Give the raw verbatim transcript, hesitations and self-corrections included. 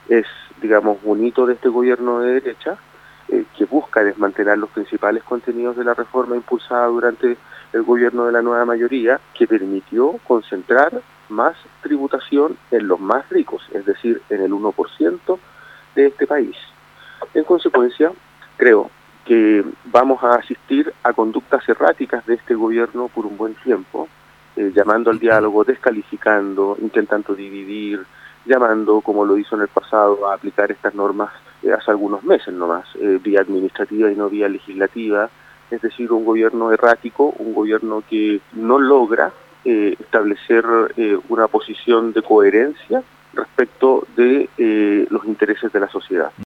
es, digamos, un hito de este gobierno de derecha, eh, que busca desmantelar los principales contenidos de la reforma impulsada durante el gobierno de la nueva mayoría, que permitió concentrar más tributación en los más ricos, es decir, en el uno por ciento de este país. En consecuencia, creo que vamos a asistir a conductas erráticas de este gobierno por un buen tiempo, eh, llamando al diálogo, descalificando, intentando dividir, llamando, como lo hizo en el pasado, a aplicar estas normas eh, hace algunos meses nomás, eh, vía administrativa y no vía legislativa, es decir, un gobierno errático, un gobierno que no logra eh, establecer eh, una posición de coherencia respecto de eh, los intereses de la sociedad.